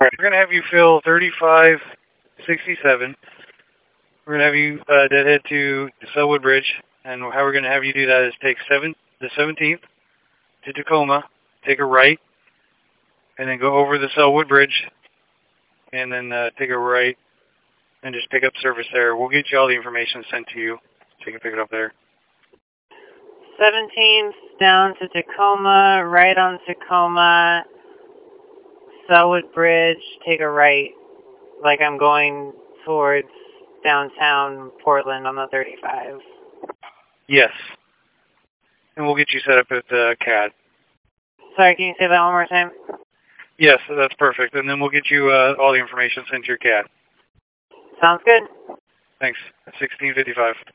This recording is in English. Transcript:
We're going to have you fill 3567. We're going to have you deadhead to Sellwood Bridge, and how we're going to have you do that is take the 17th to Tacoma, take a right, and then go over the Sellwood Bridge, and then take a right, and just pick up service there. We'll get you all the information sent to you, so you can pick it up there. 17th down to Tacoma, right on Tacoma, Sellwood Bridge, take a right, like I'm going towards downtown Portland on the 35. Yes. And we'll get you set up at the CAD. Sorry, can you say that one more time? Yes, that's perfect. And then we'll get you all the information sent to your CAD. Sounds good. Thanks. 1655.